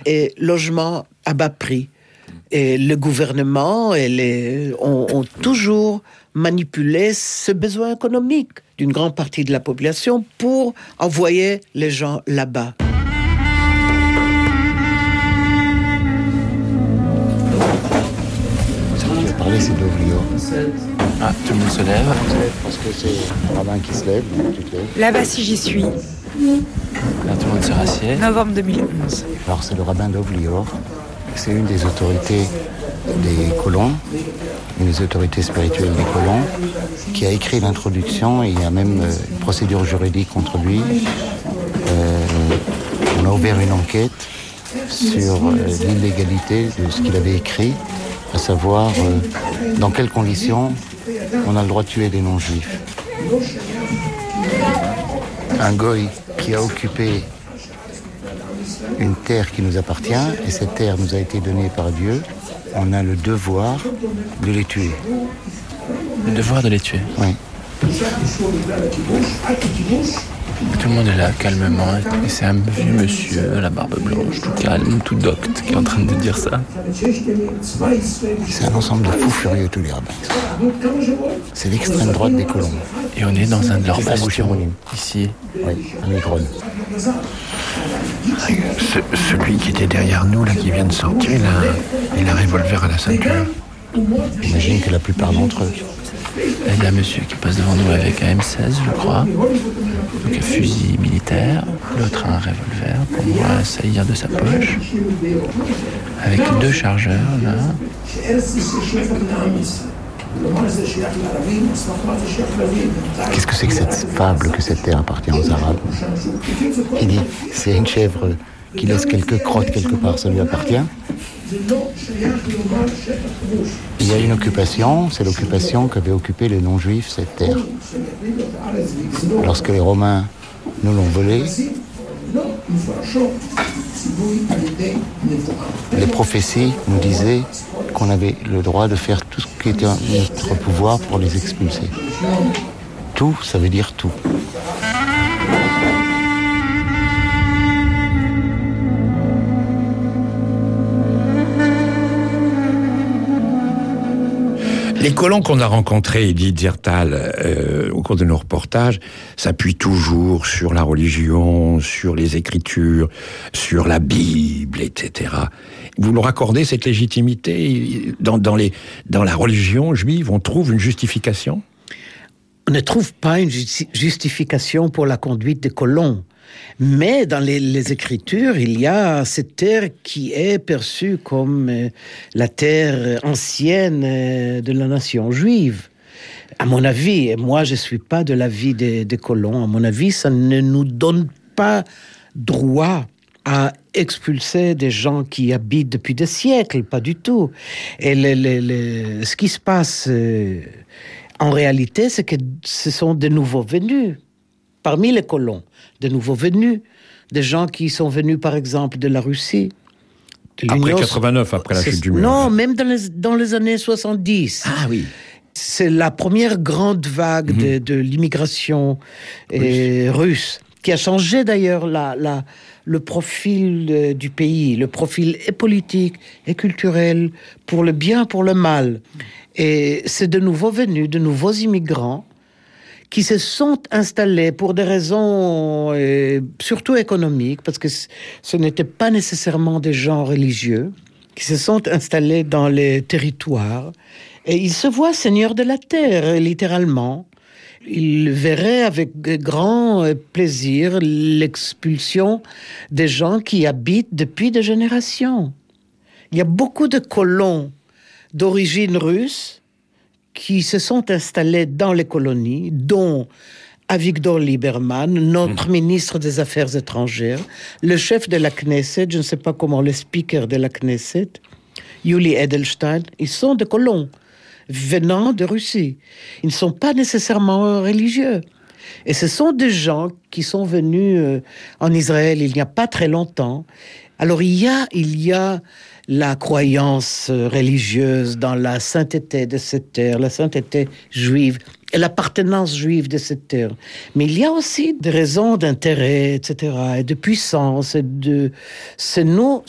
et logements à bas prix. Et le gouvernement ont toujours manipulé ce besoin économique d'une grande partie de la population pour envoyer les gens là-bas. Ce que tu vas parler, c'est d'Ovlio. Ah, tout le monde se lève. Parce que c'est le rabbin qui se lève, donc tu te lèves. Là-bas, si j'y suis. Là, tout le monde se rassied. Novembre 2011. Alors, c'est le rabbin d'Ovlio. C'est une des autorités des colons, une des autorités spirituelles des colons, qui a écrit l'introduction et il y a même une procédure juridique contre lui. On a ouvert une enquête sur l'illégalité de ce qu'il avait écrit, à savoir dans quelles conditions on a le droit de tuer des non-juifs. Un goy qui a occupé une terre qui nous appartient, et cette terre nous a été donnée par Dieu, on a le devoir de les tuer. Le devoir de les tuer. Oui. Tout le monde est là, calmement, et c'est un vieux monsieur à la barbe blanche, tout calme, tout docte, qui est en train de dire ça. C'est un ensemble de fous furieux, tous les rabbins. C'est l'extrême droite des colons. Et on est dans un de leurs C'est bastions, ici. Oui, à Migron. Celui qui était derrière nous, là, qui vient de sortir, il a un revolver à la ceinture. J'imagine que la plupart d'entre eux. Là, il y a un monsieur qui passe devant nous avec un M16, je crois. Donc un fusil militaire. L'autre a un revolver qu'on voit saillir de sa poche. Avec 2 chargeurs, là. Qu'est-ce que c'est que cette fable que cette terre appartient aux Arabes? Il dit, c'est une chèvre qui laisse quelques crottes quelque part, ça lui appartient. Il y a une occupation, c'est l'occupation qu'avaient occupé les non-juifs cette terre. Lorsque les Romains nous l'ont volée, les prophéties nous disaient qu'on avait le droit de faire tout ce qui était en notre pouvoir pour les expulser. Tout, ça veut dire tout. Les colons qu'on a rencontrés, Edith Ziertal, au cours de nos reportages, s'appuient toujours sur la religion, sur les Écritures, sur la Bible, etc. Vous leur accordez cette légitimité dans la religion juive, on trouve une justification? On ne trouve pas une justification pour la conduite des colons. Mais dans les Écritures, il y a cette terre qui est perçue comme la terre ancienne de la nation juive. À mon avis, et moi je ne suis pas de l'avis des colons, à mon avis, ça ne nous donne pas droit à expulser des gens qui habitent depuis des siècles, pas du tout. Et ce qui se passe en réalité, c'est que ce sont des nouveaux venus. Parmi les colons, de nouveaux venus, des gens qui sont venus, par exemple, de la Russie. Après 89, après la chute du mur. Non, même dans les années 70. Ah oui. C'est la première grande vague de l'immigration russe, qui a changé d'ailleurs le profil du pays, le profil et politique et culturel, pour le bien, pour le mal. Et c'est de nouveaux venus, de nouveaux immigrants, qui se sont installés pour des raisons surtout économiques, parce que ce n'étaient pas nécessairement des gens religieux, qui se sont installés dans les territoires, et ils se voient seigneurs de la terre, littéralement. Ils verraient avec grand plaisir l'expulsion des gens qui habitent depuis des générations. Il y a beaucoup de colons d'origine russe qui se sont installés dans les colonies, dont Avigdor Lieberman, notre ministre des Affaires étrangères, le chef de la Knesset, je ne sais pas comment, le speaker de la Knesset, Yuli Edelstein, ils sont des colons venant de Russie. Ils ne sont pas nécessairement religieux. Et ce sont des gens qui sont venus en Israël il n'y a pas très longtemps. Alors il y a la croyance religieuse dans la sainteté de cette terre, la sainteté juive et l'appartenance juive de cette terre. Mais il y a aussi des raisons d'intérêt, etc., et de puissance. C'est nous